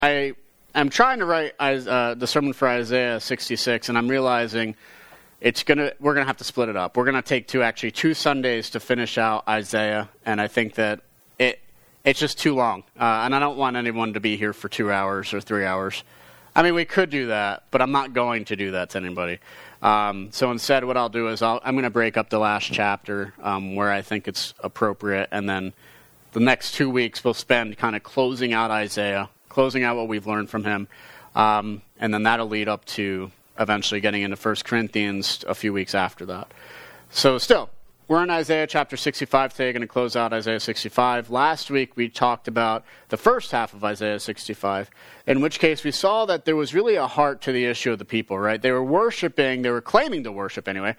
I'm trying to write the sermon for Isaiah 66, and I'm realizing we're gonna have to split it up. We're gonna take two Sundays to finish out Isaiah, and I think that it's just too long, and I don't want anyone to be here for 2 hours or 3 hours. I mean, we could do that, but I'm not going to do that to anybody. So instead, what I'll do is I'm going to break up the last chapter where I think it's appropriate, and then the next 2 weeks we'll spend kind of closing out Isaiah, closing out what we've learned from him, and then that'll lead up to eventually getting into 1 Corinthians a few weeks after that. So still, we're in Isaiah chapter 65 today, going to close out Isaiah 65. Last week we talked about the first half of Isaiah 65, in which case we saw that there was really a heart to the issue of the people, right? They were claiming to worship anyway,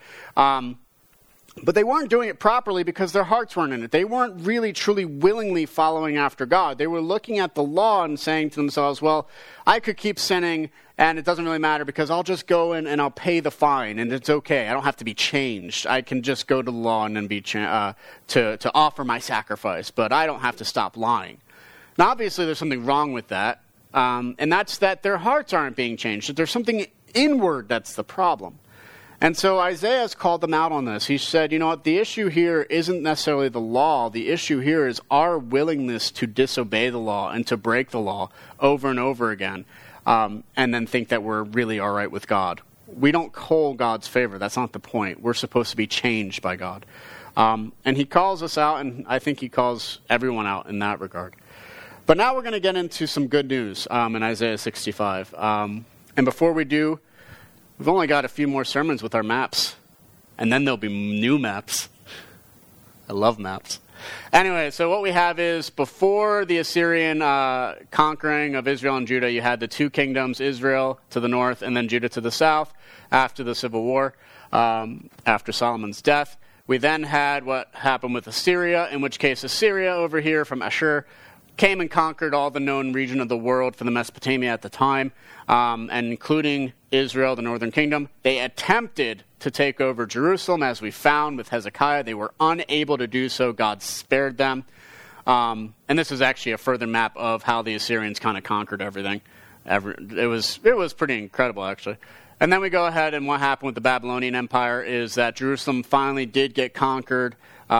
but they weren't doing it properly because their hearts weren't in it. They weren't really, truly, willingly following after God. They were looking at the law and saying to themselves, well, I could keep sinning and it doesn't really matter because I'll just go in and I'll pay the fine and it's okay. I don't have to be changed. I can just go to the law and then be to offer my sacrifice, but I don't have to stop lying. Now, obviously, there's something wrong with that, and that's that their hearts aren't being changed. That there's something inward that's the problem. And so Isaiah has called them out on this. He said, you know what, the issue here isn't necessarily the law. The issue here is our willingness to disobey the law and to break the law over and over again, and then think that we're really all right with God. We don't call God's favor. That's not the point. We're supposed to be changed by God. And he calls us out, and I think he calls everyone out in that regard. But now we're going to get into some good news in Isaiah 65. And before we do, we've only got a few more sermons with our maps, and then there'll be new maps. I love maps. Anyway, so what we have is before the Assyrian conquering of Israel and Judah, you had the two kingdoms, Israel to the north and then Judah to the south after the civil war, after Solomon's death. We then had what happened with Assyria, in which case Assyria over here from Ashur came and conquered all the known region of the world for the Mesopotamia at the time, and including Israel, the northern kingdom. They attempted to take over Jerusalem, as we found with Hezekiah. They were unable to do so. God spared them. And this is actually a further map of how the Assyrians kind of conquered everything. It was pretty incredible, actually. And then we go ahead, and what happened with the Babylonian Empire is that Jerusalem finally did get conquered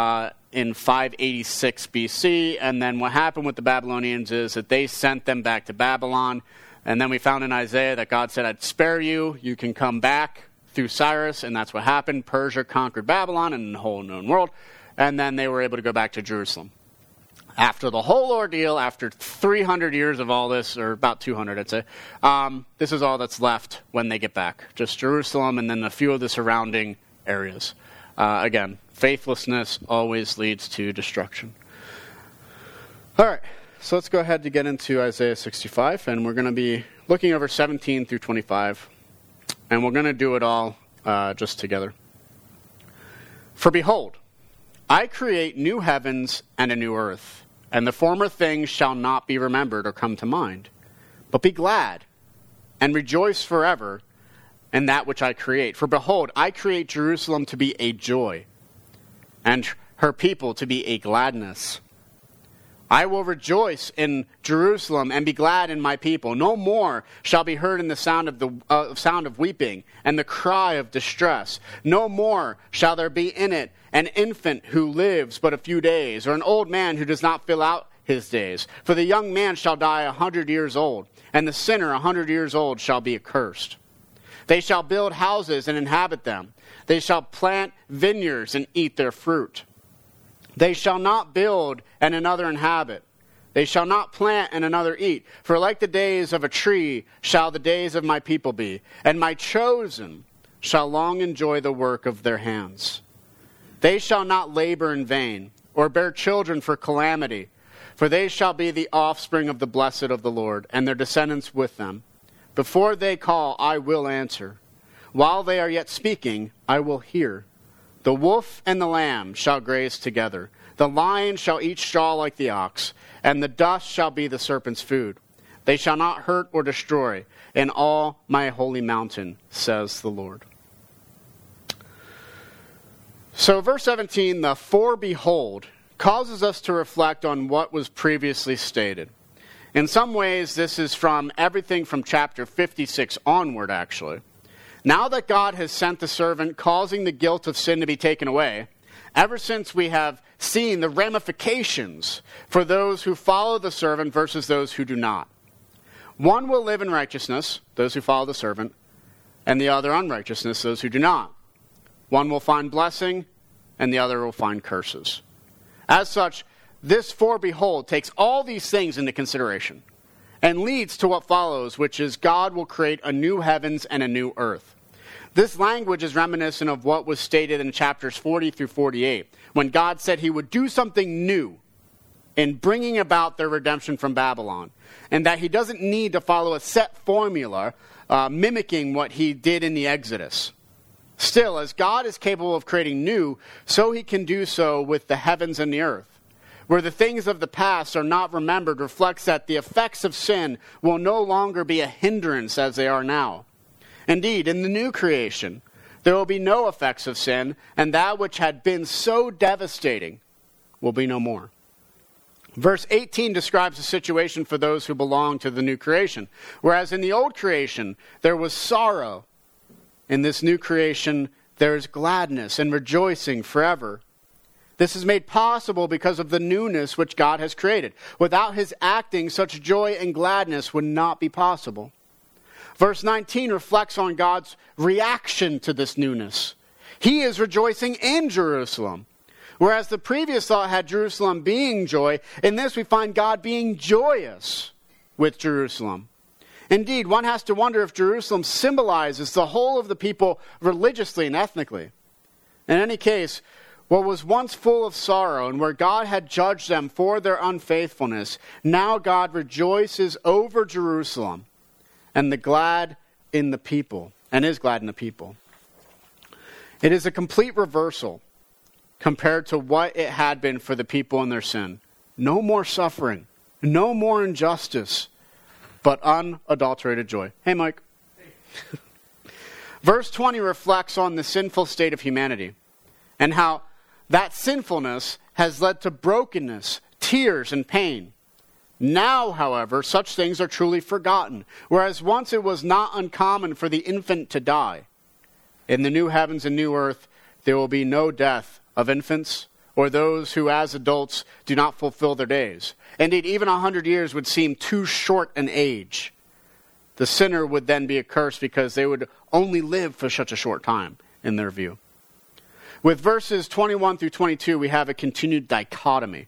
in 586 BC, and then what happened with the Babylonians is that they sent them back to Babylon, and then we found in Isaiah that God said, I'd spare you, you can come back through Cyrus, and that's what happened. Persia conquered Babylon and the whole known world, and then they were able to go back to Jerusalem. After the whole ordeal, after 300 years of all this, or about 200 I'd say, this is all that's left when they get back. Just Jerusalem and then a few of the surrounding areas. Again, faithlessness always leads to destruction. All right, so let's go ahead to get into Isaiah 65, and we're going to be looking over 17 through 25, and we're going to do it all just together. For behold, I create new heavens and a new earth, and the former things shall not be remembered or come to mind. But be glad and rejoice forever in that which I create. For behold, I create Jerusalem to be a joy, and her people to be a gladness. I will rejoice in Jerusalem and be glad in my people. No more shall be heard in the sound of weeping and the cry of distress. No more shall there be in it an infant who lives but a few days, or an old man who does not fill out his days. For the young man shall die 100 years old, and the sinner 100 years old shall be accursed. They shall build houses and inhabit them. They shall plant vineyards and eat their fruit. They shall not build and another inhabit. They shall not plant and another eat. For like the days of a tree shall the days of my people be, and my chosen shall long enjoy the work of their hands. They shall not labor in vain, or bear children for calamity, for they shall be the offspring of the blessed of the Lord, and their descendants with them. Before they call, I will answer. While they are yet speaking, I will hear. The wolf and the lamb shall graze together. The lion shall eat straw like the ox, and the dust shall be the serpent's food. They shall not hurt or destroy in all my holy mountain, says the Lord. So verse 17, the for behold, causes us to reflect on what was previously stated. In some ways, this is from everything from chapter 56 onward, actually. Now that God has sent the servant, causing the guilt of sin to be taken away, ever since we have seen the ramifications for those who follow the servant versus those who do not. One will live in righteousness, those who follow the servant, and the other unrighteousness, those who do not. One will find blessing, and the other will find curses. As such, this "for behold" takes all these things into consideration and leads to what follows, which is God will create a new heavens and a new earth. This language is reminiscent of what was stated in chapters 40 through 48, when God said he would do something new in bringing about their redemption from Babylon, and that he doesn't need to follow a set formula mimicking what he did in the Exodus. Still, as God is capable of creating new, so he can do so with the heavens and the earth. Where the things of the past are not remembered reflects that the effects of sin will no longer be a hindrance as they are now. Indeed, in the new creation, there will be no effects of sin, and that which had been so devastating will be no more. Verse 18 describes the situation for those who belong to the new creation. Whereas in the old creation, there was sorrow. In this new creation, there is gladness and rejoicing forever. This is made possible because of the newness which God has created. Without his acting, such joy and gladness would not be possible. Verse 19 reflects on God's reaction to this newness. He is rejoicing in Jerusalem. Whereas the previous thought had Jerusalem being joy, in this we find God being joyous with Jerusalem. Indeed, one has to wonder if Jerusalem symbolizes the whole of the people religiously and ethnically. In any case, what was once full of sorrow and where God had judged them for their unfaithfulness, now God rejoices over Jerusalem and is glad in the people. It is a complete reversal compared to what it had been for the people in their sin. No more suffering, no more injustice, but unadulterated joy. Hey, Mike. Hey. Verse 20 reflects on the sinful state of humanity and how that sinfulness has led to brokenness, tears, and pain. Now, however, such things are truly forgotten, whereas once it was not uncommon for the infant to die. In the new heavens and new earth, there will be no death of infants or those who as adults do not fulfill their days. Indeed, even 100 years would seem too short an age. The sinner would then be accursed because they would only live for such a short time in their view. With verses 21 through 22, we have a continued dichotomy.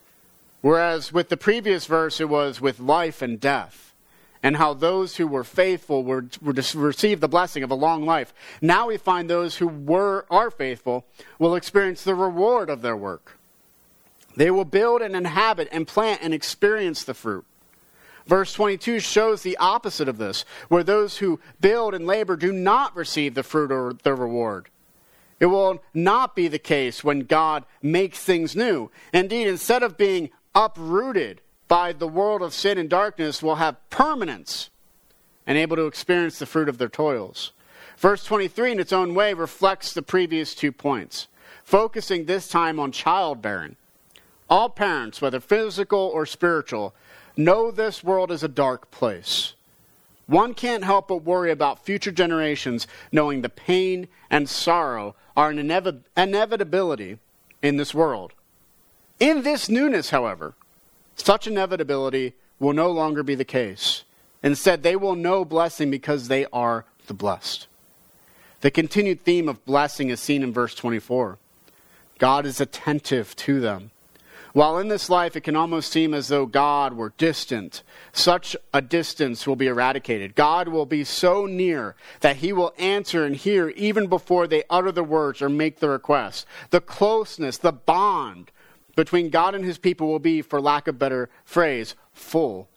Whereas with the previous verse, it was with life and death, and how those who were faithful were to receive the blessing of a long life. Now we find those who are faithful will experience the reward of their work. They will build and inhabit and plant and experience the fruit. Verse 22 shows the opposite of this, where those who build and labor do not receive the fruit or the reward. It will not be the case when God makes things new. Indeed, instead of being uprooted by the world of sin and darkness, will have permanence and able to experience the fruit of their toils. Verse 23 in its own way reflects the previous 2 points, focusing this time on childbearing. All parents, whether physical or spiritual, know this world is a dark place. One can't help but worry about future generations knowing the pain and sorrow are an inevitability in this world. In this newness, however, such inevitability will no longer be the case. Instead, they will know blessing because they are the blessed. The continued theme of blessing is seen in verse 24. God is attentive to them. While in this life it can almost seem as though God were distant, such a distance will be eradicated. God will be so near that he will answer and hear even before they utter the words or make the request. The closeness, the bond between God and his people will be, for lack of a better phrase, full.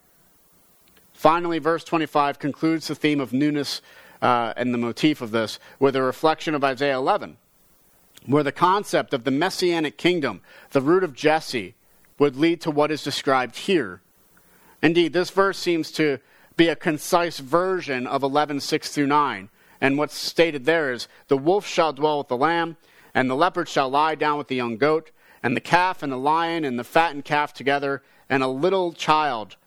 Finally, verse 25 concludes the theme of newness and the motif of this with a reflection of Isaiah 11. Where the concept of the Messianic kingdom, the root of Jesse, would lead to what is described here. Indeed, this verse seems to be a concise version of 11:6-9. And what's stated there is, the wolf shall dwell with the lamb, and the leopard shall lie down with the young goat, and the calf and the lion and the fattened calf together, and a little child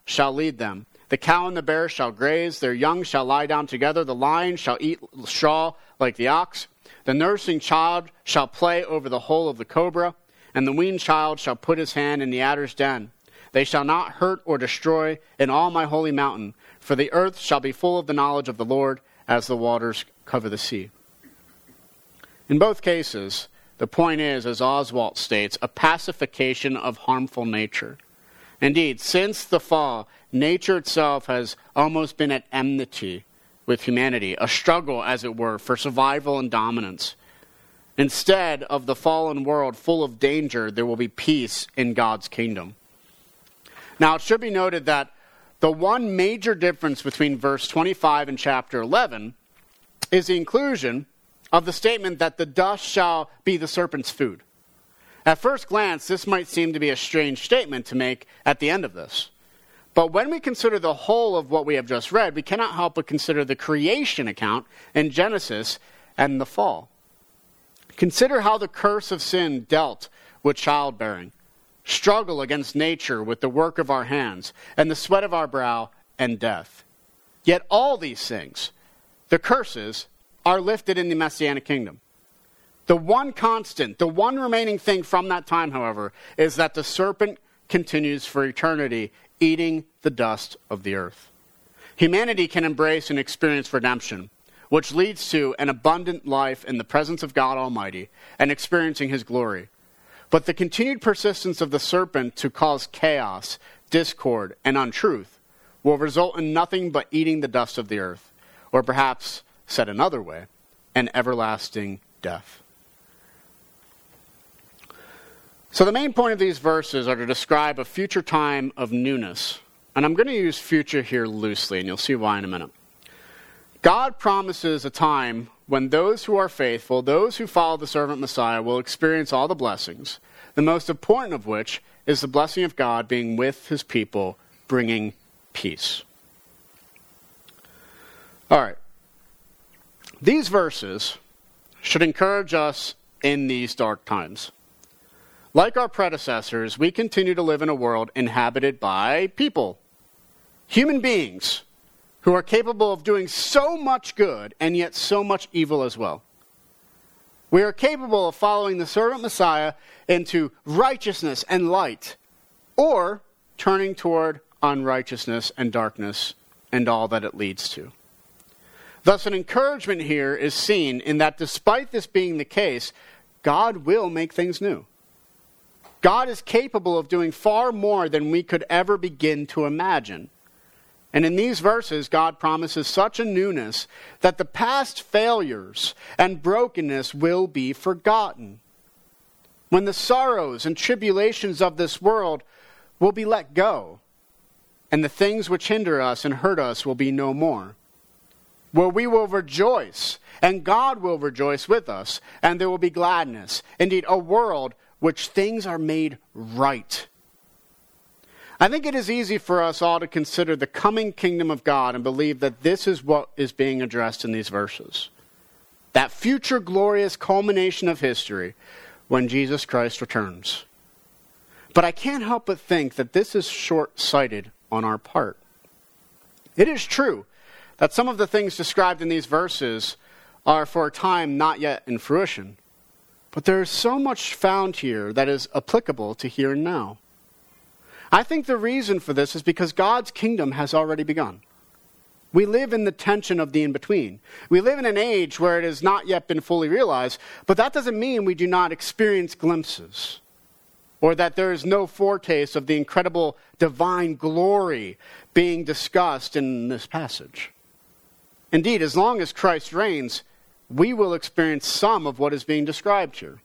shall lead them. The cow and the bear shall graze, their young shall lie down together, the lion shall eat straw like the ox. The nursing child shall play over the hole of the cobra, and the weaned child shall put his hand in the adder's den. They shall not hurt or destroy in all my holy mountain, for the earth shall be full of the knowledge of the Lord as the waters cover the sea. In both cases, the point is, as Oswalt states, a pacification of harmful nature. Indeed, since the fall, nature itself has almost been at enmity with humanity, a struggle, as it were, for survival and dominance. Instead of the fallen world full of danger, there will be peace in God's kingdom. Now, it should be noted that the one major difference between verse 25 and chapter 11 is the inclusion of the statement that the dust shall be the serpent's food. At first glance, this might seem to be a strange statement to make at the end of this. But when we consider the whole of what we have just read, we cannot help but consider the creation account in Genesis and the fall. Consider how the curse of sin dealt with childbearing, struggle against nature with the work of our hands, and the sweat of our brow, and death. Yet all these things, the curses, are lifted in the Messianic kingdom. The one constant, the one remaining thing from that time, however, is that the serpent continues for eternity, eating the dust of the earth. Humanity can embrace and experience redemption, which leads to an abundant life in the presence of God Almighty and experiencing His glory. But the continued persistence of the serpent to cause chaos, discord, and untruth will result in nothing but eating the dust of the earth, or perhaps, said another way, an everlasting death. So the main point of these verses are to describe a future time of newness. And I'm going to use future here loosely, and you'll see why in a minute. God promises a time when those who are faithful, those who follow the servant Messiah, will experience all the blessings, the most important of which is the blessing of God being with His people, bringing peace. All right. These verses should encourage us in these dark times. Like our predecessors, we continue to live in a world inhabited by people, human beings, who are capable of doing so much good and yet so much evil as well. We are capable of following the servant Messiah into righteousness and light, or turning toward unrighteousness and darkness and all that it leads to. Thus, an encouragement here is seen in that despite this being the case, God will make things new. God is capable of doing far more than we could ever begin to imagine. And in these verses, God promises such a newness that the past failures and brokenness will be forgotten. When the sorrows and tribulations of this world will be let go, and the things which hinder us and hurt us will be no more. Where we will rejoice, and God will rejoice with us, and there will be gladness. Indeed, a world which things are made right. I think it is easy for us all to consider the coming kingdom of God and believe that this is what is being addressed in these verses. That future glorious culmination of history when Jesus Christ returns. But I can't help but think that this is short-sighted on our part. It is true that some of the things described in these verses are for a time not yet in fruition. But there is so much found here that is applicable to here and now. I think the reason for this is because God's kingdom has already begun. We live in the tension of the in-between. We live in an age where it has not yet been fully realized, but that doesn't mean we do not experience glimpses, or that there is no foretaste of the incredible divine glory being discussed in this passage. Indeed, as long as Christ reigns, we will experience some of what is being described here.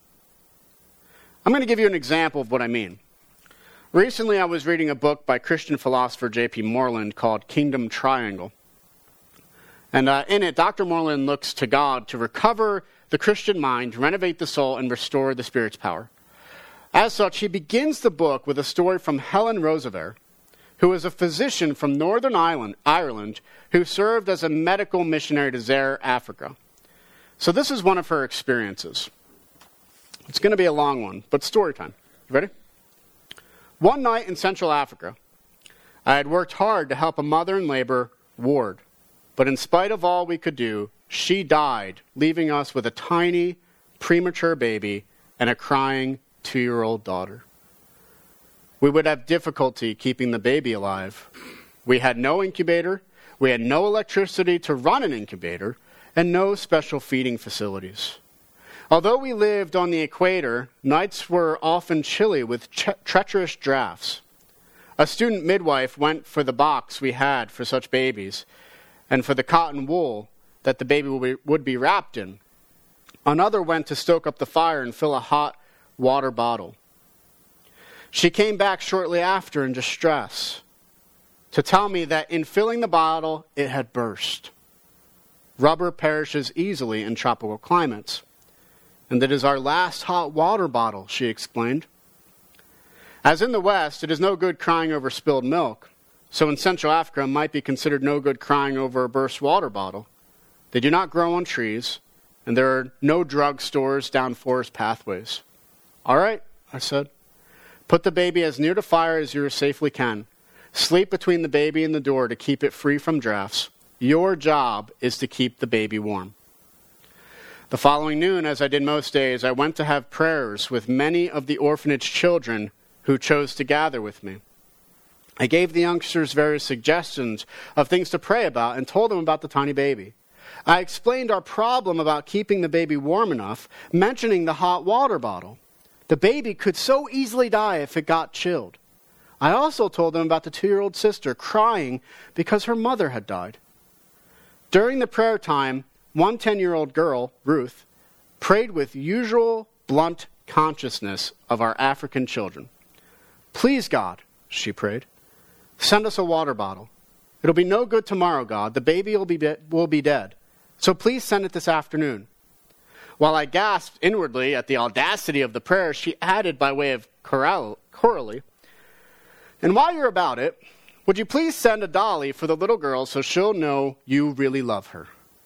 I'm going to give you an example of what I mean. Recently, I was reading a book by Christian philosopher J.P. Moreland called Kingdom Triangle. And in it, Dr. Moreland looks to God to recover the Christian mind, renovate the soul, and restore the Spirit's power. As such, he begins the book with a story from Helen Roosevelt, who is a physician from Northern Ireland who served as a medical missionary to Zaire, Africa. So this is one of her experiences. It's going to be a long one, but story time. You ready? One night in Central Africa, I had worked hard to help a mother in labor ward, but in spite of all we could do, she died, leaving us with a tiny, premature baby and a crying 2-year-old daughter. We would have difficulty keeping the baby alive. We had no incubator, we had no electricity to run an incubator, and no special feeding facilities. Although we lived on the equator, nights were often chilly with treacherous drafts. A student midwife went for the box we had for such babies, and for the cotton wool that the baby would be wrapped in. Another went to stoke up the fire and fill a hot water bottle. She came back shortly after in distress to tell me that in filling the bottle, it had burst. Rubber perishes easily in tropical climates. And it is our last hot water bottle, she explained. As in the West, it is no good crying over spilled milk. So in Central Africa, it might be considered no good crying over a burst water bottle. They do not grow on trees, and there are no drug stores down forest pathways. All right, I said. Put the baby as near the fire as you safely can. Sleep between the baby and the door to keep it free from drafts. Your job is to keep the baby warm. The following noon, as I did most days, I went to have prayers with many of the orphanage children who chose to gather with me. I gave the youngsters various suggestions of things to pray about and told them about the tiny baby. I explained our problem about keeping the baby warm enough, mentioning the hot water bottle. The baby could so easily die if it got chilled. I also told them about the 2-year-old sister crying because her mother had died. During the prayer time, one 10-year-old girl, Ruth, prayed with usual blunt consciousness of our African children. Please, God, she prayed, send us a water bottle. It'll be no good tomorrow, God. The baby will be dead. So please send it this afternoon. While I gasped inwardly at the audacity of the prayer, she added by way of corollary, and while you're about it, would you please send a dolly for the little girl so she'll know you really love her?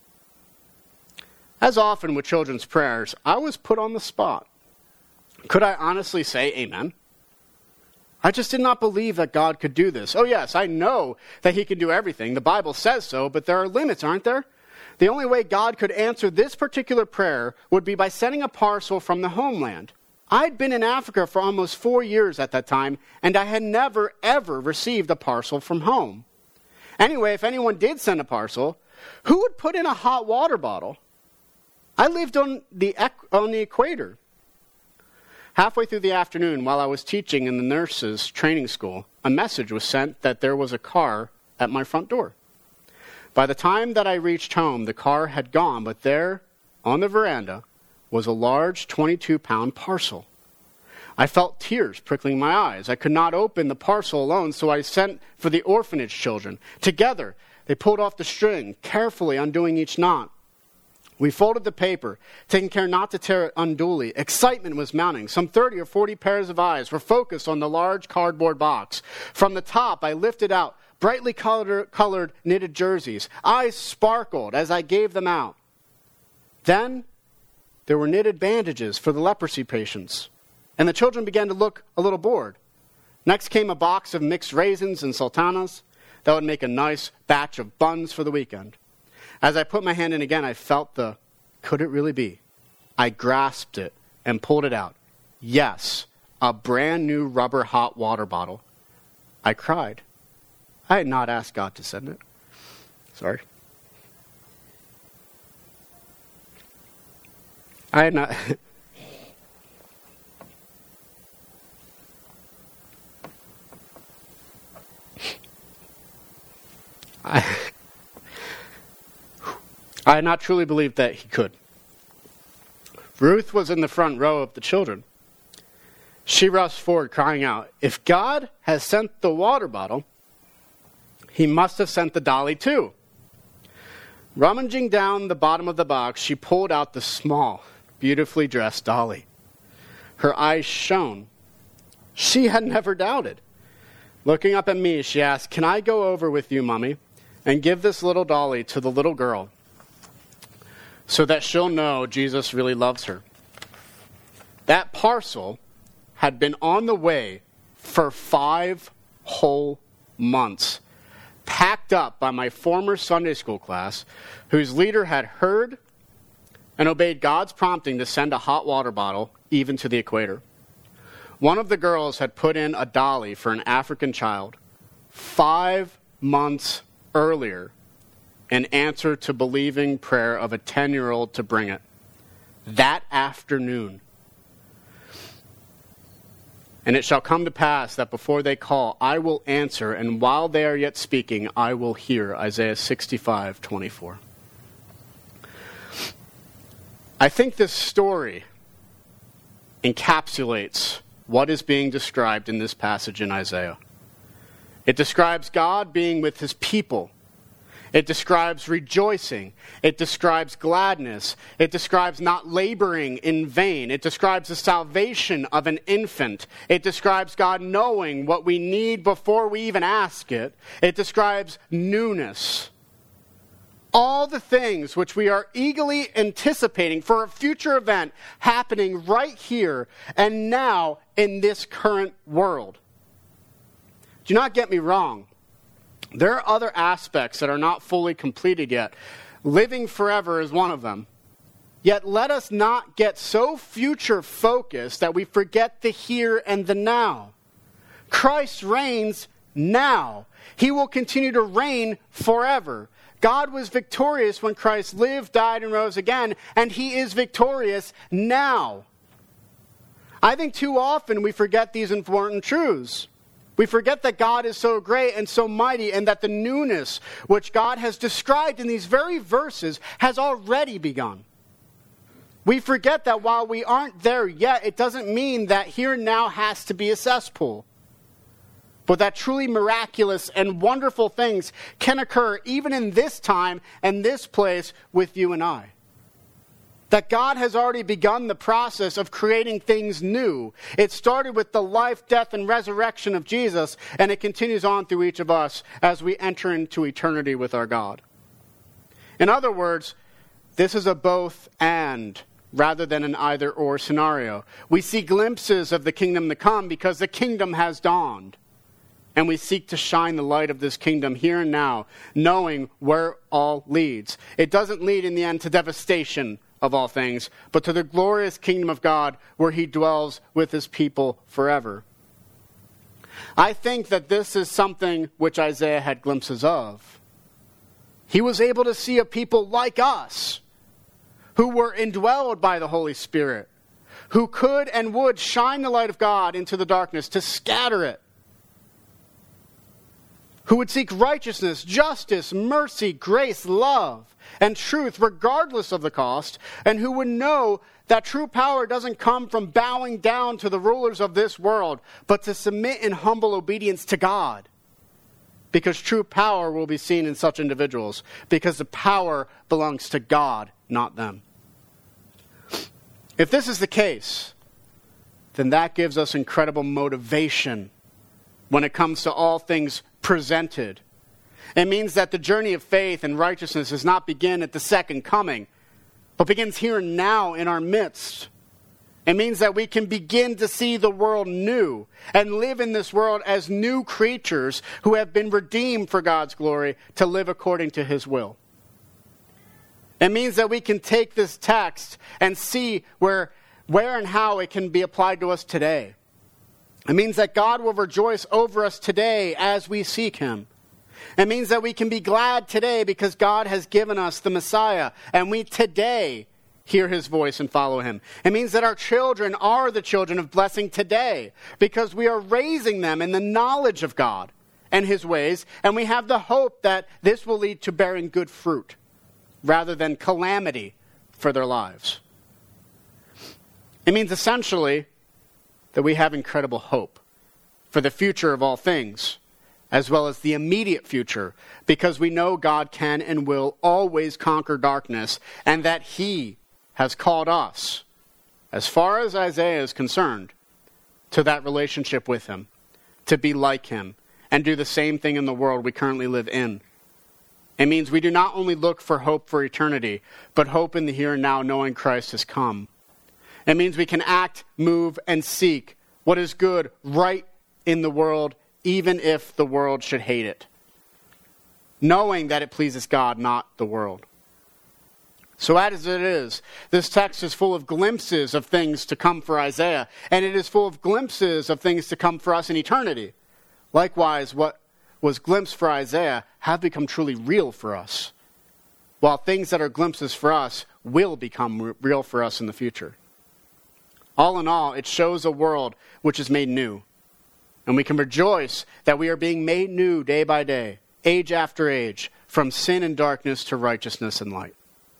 As often with children's prayers, I was put on the spot. Could I honestly say amen? I just did not believe that God could do this. Oh yes, I know that he can do everything. The Bible says so, but there are limits, aren't there? The only way God could answer this particular prayer would be by sending a parcel from the homeland. I'd been in Africa for almost 4 years at that time, and I had never, ever received a parcel from home. Anyway, if anyone did send a parcel, who would put in a hot water bottle? I lived on the equator. Halfway through the afternoon, while I was teaching in the nurses' training school, a message was sent that there was a car at my front door. By the time that I reached home, the car had gone, but there, on the veranda, was a large 22-pound parcel. I felt tears prickling my eyes. I could not open the parcel alone, so I sent for the orphanage children. Together, they pulled off the string, carefully undoing each knot. We folded the paper, taking care not to tear it unduly. Excitement was mounting. Some 30 or 40 pairs of eyes were focused on the large cardboard box. From the top, I lifted out brightly colored knitted jerseys. Eyes sparkled as I gave them out. Then there were knitted bandages for the leprosy patients, and the children began to look a little bored. Next came a box of mixed raisins and sultanas that would make a nice batch of buns for the weekend. As I put my hand in again, I felt could it really be? I grasped it and pulled it out. Yes, a brand new rubber hot water bottle. I cried. I had not asked God to send it. Sorry. I had not... I had not truly believed that he could. Ruth was in the front row of the children. She rushed forward, crying out, "If God has sent the water bottle, he must have sent the dolly too." Rummaging down the bottom of the box, she pulled out the small, beautifully dressed dolly. Her eyes shone. She had never doubted. Looking up at me, she asked, "Can I go over with you, Mommy, and give this little dolly to the little girl so that she'll know Jesus really loves her?" That parcel had been on the way for 5 whole months, packed up by my former Sunday school class, whose leader had heard and obeyed God's prompting to send a hot water bottle even to the equator. One of the girls had put in a dolly for an African child 5 months earlier in answer to believing prayer of a 10-year-old to bring it. That afternoon. And it shall come to pass that before they call, I will answer, and while they are yet speaking, I will hear. Isaiah 65:24. I think this story encapsulates what is being described in this passage in Isaiah. It describes God being with his people. It describes rejoicing. It describes gladness. It describes not laboring in vain. It describes the salvation of an infant. It describes God knowing what we need before we even ask it. It describes newness. All the things which we are eagerly anticipating for a future event happening right here and now in this current world. Do not get me wrong. There are other aspects that are not fully completed yet. Living forever is one of them. Yet let us not get so future focused that we forget the here and the now. Christ reigns now. He will continue to reign forever. God was victorious when Christ lived, died, and rose again, and he is victorious now. I think too often we forget these important truths. We forget that God is so great and so mighty, and that the newness which God has described in these very verses has already begun. We forget that while we aren't there yet, it doesn't mean that here now has to be a cesspool. But that truly miraculous and wonderful things can occur even in this time and this place with you and I. That God has already begun the process of creating things new. It started with the life, death, and resurrection of Jesus, and it continues on through each of us as we enter into eternity with our God. In other words, this is a both and rather than an either-or scenario. We see glimpses of the kingdom to come because the kingdom has dawned. And we seek to shine the light of this kingdom here and now, knowing where all leads. It doesn't lead in the end to devastation of all things, but to the glorious kingdom of God where he dwells with his people forever. I think that this is something which Isaiah had glimpses of. He was able to see a people like us who were indwelled by the Holy Spirit, who could and would shine the light of God into the darkness to scatter it, who would seek righteousness, justice, mercy, grace, love, and truth regardless of the cost, and who would know that true power doesn't come from bowing down to the rulers of this world, but to submit in humble obedience to God. Because true power will be seen in such individuals, because the power belongs to God, not them. If this is the case, then that gives us incredible motivation when it comes to all things presented. It means that the journey of faith and righteousness does not begin at the second coming, but begins here and now in our midst. It means that we can begin to see the world new and live in this world as new creatures who have been redeemed for God's glory to live according to his will. It means that we can take this text and see where and how it can be applied to us today. It means that God will rejoice over us today as we seek him. It means that we can be glad today because God has given us the Messiah, and we today hear his voice and follow him. It means that our children are the children of blessing today because we are raising them in the knowledge of God and his ways, and we have the hope that this will lead to bearing good fruit rather than calamity for their lives. It means essentially that we have incredible hope for the future of all things, as well as the immediate future, because we know God can and will always conquer darkness, and that he has called us, as far as Isaiah is concerned, to that relationship with him, to be like him, and do the same thing in the world we currently live in. It means we do not only look for hope for eternity, but hope in the here and now, knowing Christ has come. It means we can act, move, and seek what is good right in the world even if the world should hate it, knowing that it pleases God, not the world. So as it is, this text is full of glimpses of things to come for Isaiah, and it is full of glimpses of things to come for us in eternity. Likewise, what was glimpsed for Isaiah have become truly real for us, while things that are glimpses for us will become real for us in the future. All in all, it shows a world which is made new, and we can rejoice that we are being made new day by day, age after age, from sin and darkness to righteousness and light.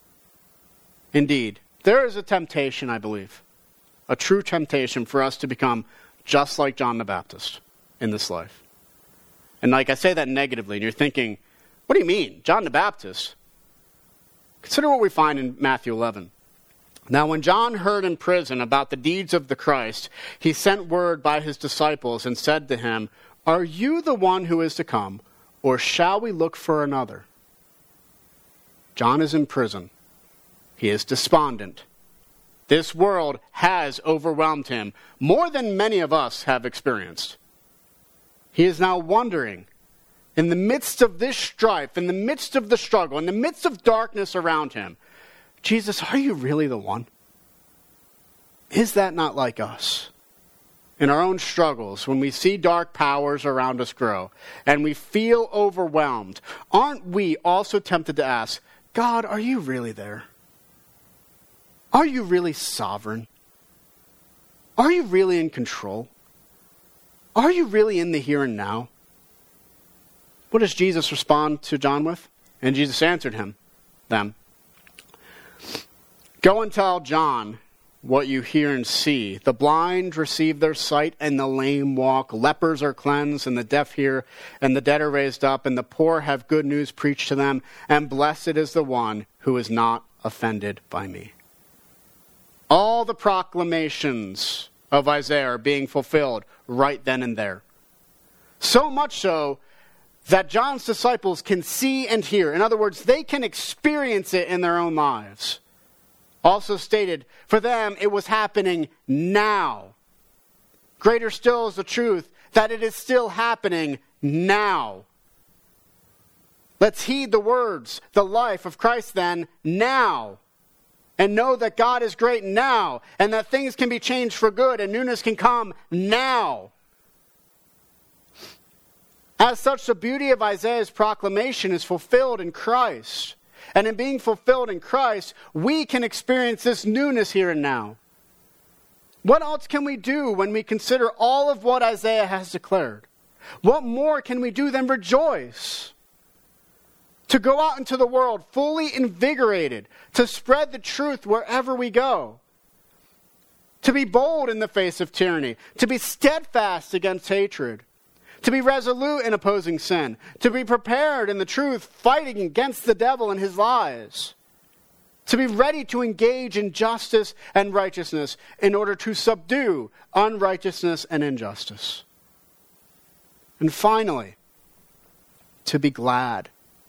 Indeed, there is a temptation, I believe, a true temptation for us to become just like John the Baptist in this life. And like I say that negatively, and you're thinking, what do you mean, John the Baptist? Consider what we find in Matthew 11. Now when John heard in prison about the deeds of the Christ, he sent word by his disciples and said to him, "Are you the one who is to come, or shall we look for another?" John is in prison. He is despondent. This world has overwhelmed him more than many of us have experienced. He is now wondering, in the midst of this strife, in the midst of the struggle, in the midst of darkness around him, Jesus, are you really the one? Is that not like us? In our own struggles, when we see dark powers around us grow, and we feel overwhelmed, aren't we also tempted to ask, God, are you really there? Are you really sovereign? Are you really in control? Are you really in the here and now? What does Jesus respond to John with? And Jesus answered them, "Go and tell John what you hear and see. The blind receive their sight, and the lame walk. Lepers are cleansed, and the deaf hear, and the dead are raised up, and the poor have good news preached to them. And blessed is the one who is not offended by me." All the proclamations of Isaiah are being fulfilled right then and there. So much so that John's disciples can see and hear. In other words, they can experience it in their own lives. Also stated, for them it was happening now. Greater still is the truth that it is still happening now. Let's heed the words, the life of Christ then, now. And know that God is great now, and that things can be changed for good, and newness can come now. As such, the beauty of Isaiah's proclamation is fulfilled in Christ. And in being fulfilled in Christ, we can experience this newness here and now. What else can we do when we consider all of what Isaiah has declared? What more can we do than rejoice? To go out into the world fully invigorated, to spread the truth wherever we go. To be bold in the face of tyranny, to be steadfast against hatred, to be resolute in opposing sin, to be prepared in the truth, fighting against the devil and his lies, to be ready to engage in justice and righteousness in order to subdue unrighteousness and injustice. And finally, to be glad.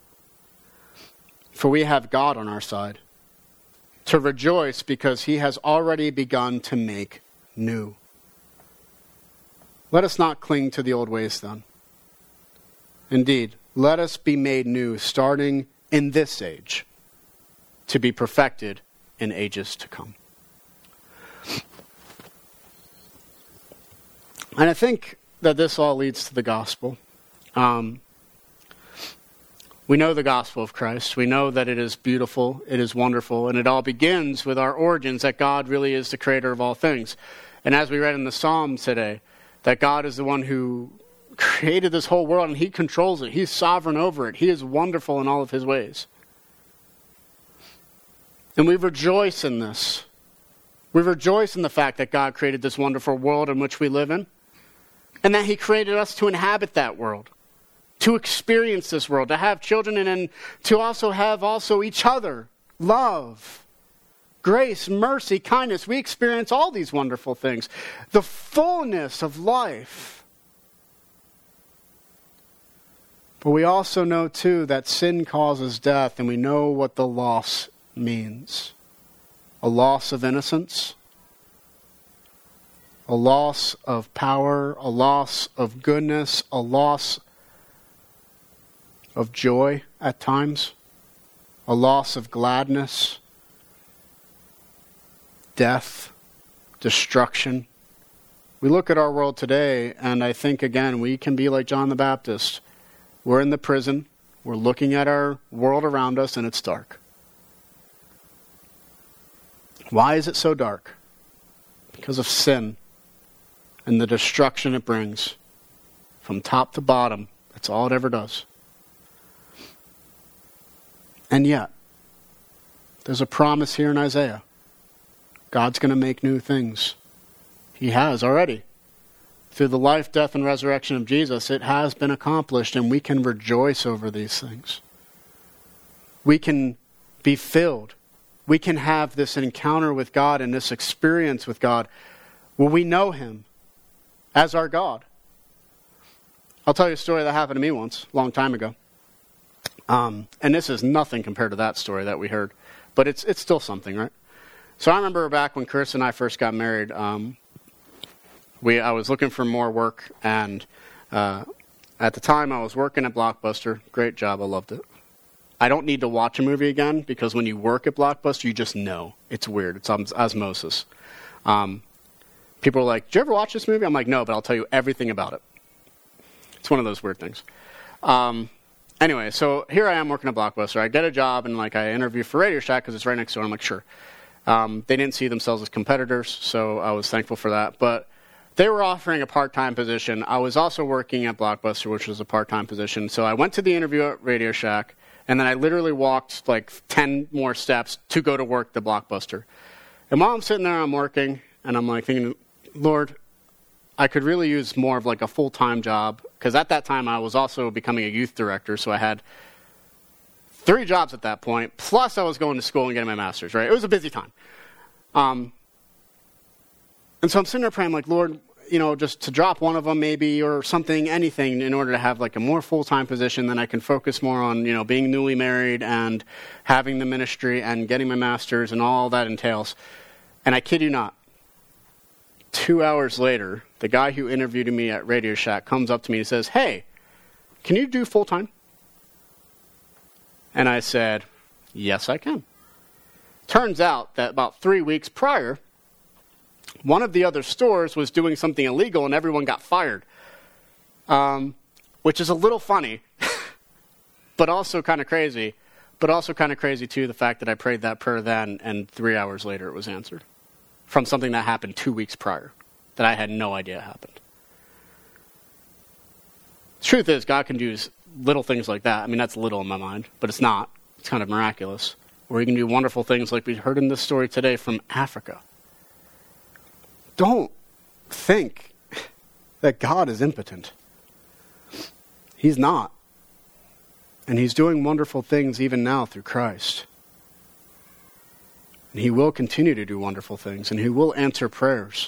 For we have God on our side. To rejoice because he has already begun to make new. Let us not cling to the old ways then. Indeed, let us be made new starting in this age to be perfected in ages to come. And I think that this all leads to the gospel. We know the gospel of Christ. We know that it is beautiful, it is wonderful, and it all begins with our origins that God really is the creator of all things. And as we read in the Psalms today, that God is the one who created this whole world and he controls it. He's sovereign over it. He is wonderful in all of his ways. And we rejoice in this. We rejoice in the fact that God created this wonderful world in which we live in, and that he created us to inhabit that world. To experience this world, to have children, and to also have each other, love, grace, mercy, kindness. We experience all these wonderful things. The fullness of life. But we also know too that sin causes death, and we know what the loss means. A loss of innocence. a loss of power, a loss of goodness, a loss of joy at times, a loss of gladness, death, destruction. We look at our world today, and I think, again, we can be like John the Baptist. We're in the prison. We're looking at our world around us, and it's dark. Why is it so dark? Because of sin and the destruction it brings. From top to bottom, that's all it ever does. And yet, there's a promise here in Isaiah. God's going to make new things. He has already. Through the life, death, and resurrection of Jesus, it has been accomplished, and we can rejoice over these things. We can be filled. We can have this encounter with God and this experience with God where we know Him as our God. I'll tell you a story that happened to me once, a long time ago. And this is nothing compared to that story that we heard, but it's still something, right? So I remember back when Chris and I first got married, I was looking for more work, and at the time I was working at Blockbuster. Great job, I loved it. I don't need to watch a movie again, because when you work at Blockbuster, you just know. It's weird. It's osmosis. People are like, "Did you ever watch this movie?" I'm like, "No, but I'll tell you everything about it." It's one of those weird things. Anyway, so here I am working at Blockbuster. I get a job, and I interview for Radio Shack because it's right next door. I'm like, sure. They didn't see themselves as competitors, so I was thankful for that. But they were offering a part-time position. I was also working at Blockbuster, which was a part-time position. So I went to the interview at Radio Shack, and then I literally walked 10 more steps to go to work at Blockbuster. And while I'm sitting there, I'm working, and I'm thinking, Lord, I could really use more of a full-time job, because at that time I was also becoming a youth director, so I had 3 jobs at that point, plus I was going to school and getting my master's, right? It was a busy time. And so I'm sitting there praying, Lord, just to drop one of them maybe, or something, anything, in order to have a more full-time position, then I can focus more on, being newly married and having the ministry and getting my master's and all that entails. And I kid you not, 2 hours later, the guy who interviewed me at Radio Shack comes up to me and says, "Hey, can you do full-time?" And I said, "Yes, I can." Turns out that about 3 weeks prior, one of the other stores was doing something illegal and everyone got fired. Which is a little funny, but also kind of crazy. But also kind of crazy, too, the fact that I prayed that prayer then, and 3 hours later it was answered. From something that happened 2 weeks prior, that I had no idea happened. The truth is, God can do little things like that. I mean, that's little in my mind, but it's not. It's kind of miraculous. Or He can do wonderful things like we heard in this story today from Africa. Don't think that God is impotent. He's not. And He's doing wonderful things even now through Christ. And He will continue to do wonderful things, and He will answer prayers.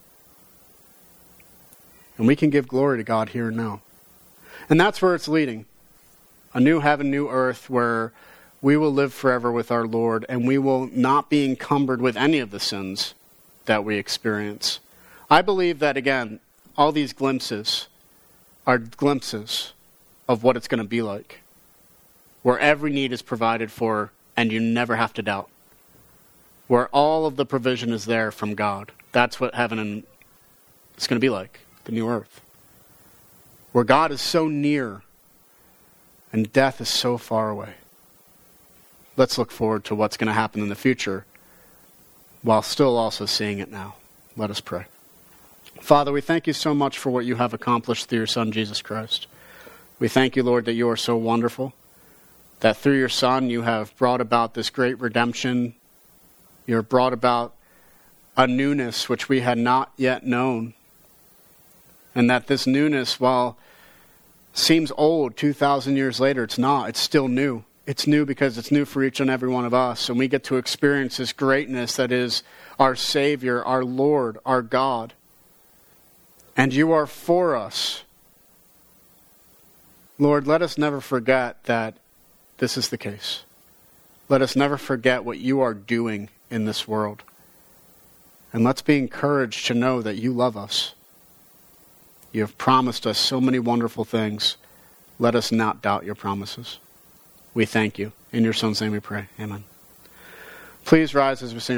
And we can give glory to God here and now. And that's where it's leading. A new heaven, new earth, where we will live forever with our Lord, and we will not be encumbered with any of the sins that we experience. I believe that, again, all these glimpses are glimpses of what it's going to be like, where every need is provided for, and you never have to doubt. Where all of the provision is there from God. That's what heaven is going to be like, the new earth. Where God is so near and death is so far away. Let's look forward to what's going to happen in the future while still also seeing it now. Let us pray. Father, we thank You so much for what You have accomplished through Your Son, Jesus Christ. We thank You, Lord, that You are so wonderful, that through Your Son You have brought about this great redemption. You have brought about a newness which we had not yet known. And that this newness, while seems old 2,000 years later, it's not. It's still new. It's new because it's new for each and every one of us. And we get to experience this greatness that is our Savior, our Lord, our God. And You are for us. Lord, let us never forget that this is the case. Let us never forget what You are doing in this world. And let's be encouraged to know that you love us. You have promised us so many wonderful things. Let us not doubt your promises. We thank you. In your Son's name we pray. Amen. Please rise as we sing.